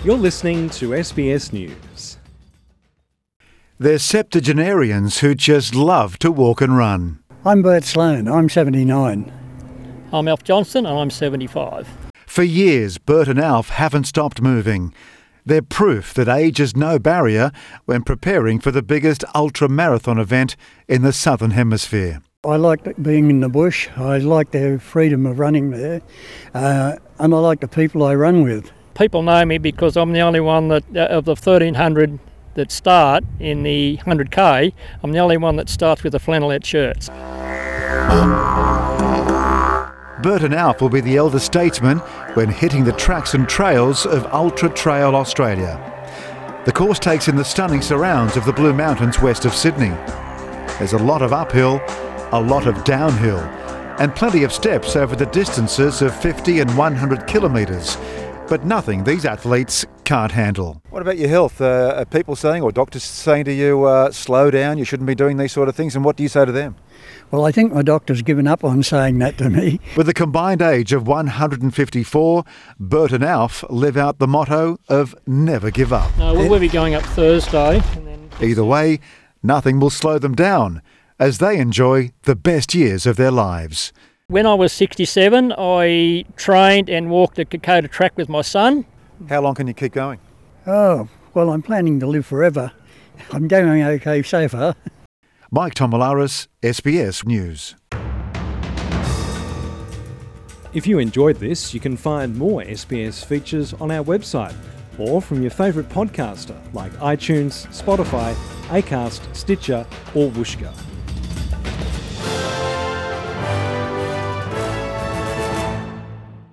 You're listening to SBS News. They're septuagenarians who just love to walk and run. I'm Bert Sloan, I'm 79. I'm Alf Johnston and I'm 75. For years, Bert and Alf haven't stopped moving. They're proof that age is no barrier when preparing for the biggest ultra-marathon event in the Southern Hemisphere. I like being in the bush, I like the freedom of running there, and I like the people I run with. People know me because I'm the only one that, of the 1,300 that start in the 100k, I'm the only one that starts with the flannelette shirts. Bert and Alf will be the elder statesmen when hitting the tracks and trails of Ultra Trail Australia. The course takes in the stunning surrounds of the Blue Mountains west of Sydney. There's a lot of uphill, a lot of downhill, and plenty of steps over the distances of 50 and 100 kilometres, but nothing these athletes can't handle. What about your health? Are people saying, or doctors saying to you, slow down, you shouldn't be doing these sort of things, and what do you say to them? Well, I think my doctor's given up on saying that to me. With a combined age of 154, Bert and Alf live out the motto of never give up. No, we'll be going up Thursday. Either way, nothing will slow them down as they enjoy the best years of their lives. When I was 67, I trained and walked the Kokoda track with my son. How long can you keep going? Oh, well, I'm planning to live forever. I'm going okay so far. Mike Tomalaris, SBS News. If you enjoyed this, you can find more SBS features on our website or from your favourite podcaster like iTunes, Spotify, Acast, Stitcher or Whooshkaa.